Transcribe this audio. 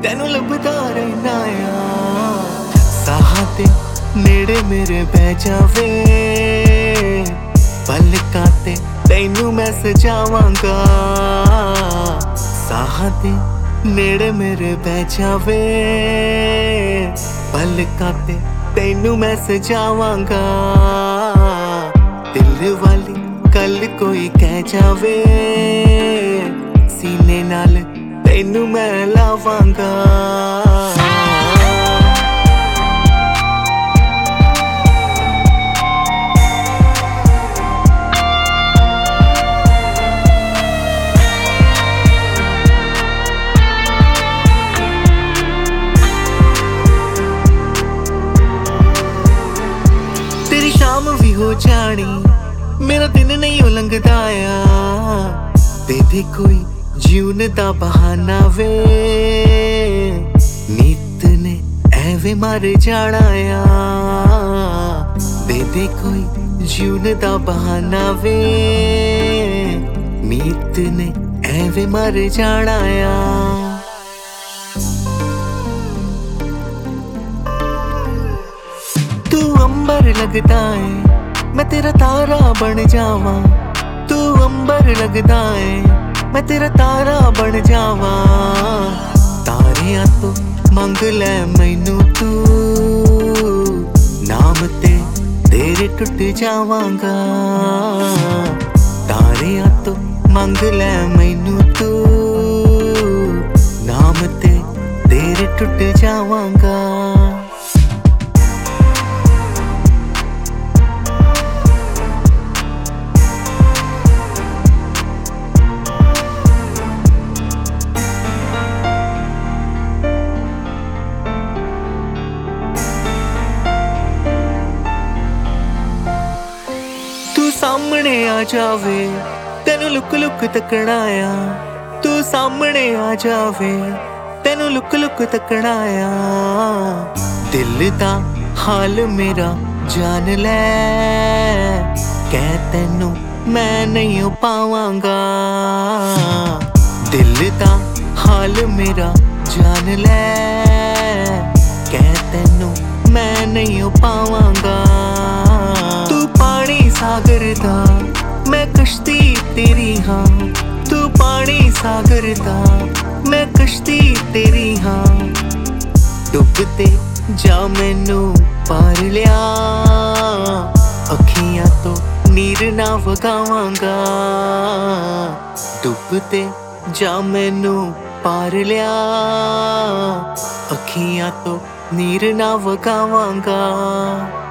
ਤੈਨੂੰ ਲੱਭਦਾ ਰਹਿਣਾ ਆ। ਸਾਹਾਂ ਤੇ ਨੇੜੇ ਮੇਰੇ ਬਹਿ ਜਾਵੇ, ਪਲਕਾਂ ਤੇ ਤੈਨੂੰ ਮੈਂ ਸਜਾਵਾਂਗਾ। ਸਾਹਾਂ ਤੇ ਨੇੜੇ ਮੇਰੇ ਬਹਿ ਜਾਵੇ, ਪਲਕਾਂ ਤੇ ਤੈਨੂੰ ਮੈਂ ਸਜਾਵਾਂਗਾ। ਦਿਲ ਵਾਲੀ ਗੱਲ ਕੋਈ ਕਹਿ ਜਾਵੇ, ਸੀਨੇ ਨਾਲ ਤੈਨੂੰ ਮੈਂ ਲਾਵਾਂਗਾ। ਤੇਰੀ ਸ਼ਾਮ ਵੀ ਹੋ ਜਾਣੀ, ਮੇਰਾ ਦਿਨ ਨਹੀਂ ਲੰਘਦਾ ਆ। ਦੇ ਕੋਈ ਜਿਉਣ ਦਾ ਬਹਾਨਾ ਵੇ, ਨੀਤ ਨੇ ਐਵੇਂ ਮਰ ਜਾਣਾ ਆ। ਦੇ ਕੋਈ ਜਿਉਣ ਦਾ ਬਹਾਨਾ ਵੇ, ਨੀਤ ਨੇ ਐਵੇਂ ਮਰ ਜਾਣਾ ਆ। ਤੂੰ ਅੰਬਰ ਲੱਗਦਾ ਏ, मैं तेरा तारा बन जावा। तू अंबर लगदा है, मैं तेरा तारा बन जावा। तारियां तो मंग ले मैनू तू, नाम ते तेरे टुट जावांगा। तारियां तो मंग ले मैनू तू, नाम ते तेरे टुट जावांगा। सामने आ जावे, तेनू लुक लुक तकना आ। तू सामने आ जावे, तेनू लुक लुक तकना आ। दिल दा हाल मेरा जान ले, कह तेनू मैं नहीं पावांगा। दिल दा हाल मेरा जान ले, कह तेनू मैं नहीं पावांगा। तू पानी सागर दा, मैं कश्ती तेरी हाँ। तू पानी सागर दा, मैं कश्ती तेरी हाँ। डुबते जा मैनू पार लिया, अखियां तो नीर ना वगावांगा। डुबते जा मैनू पार लिया, अखियां तो नीर ना वगावांगा।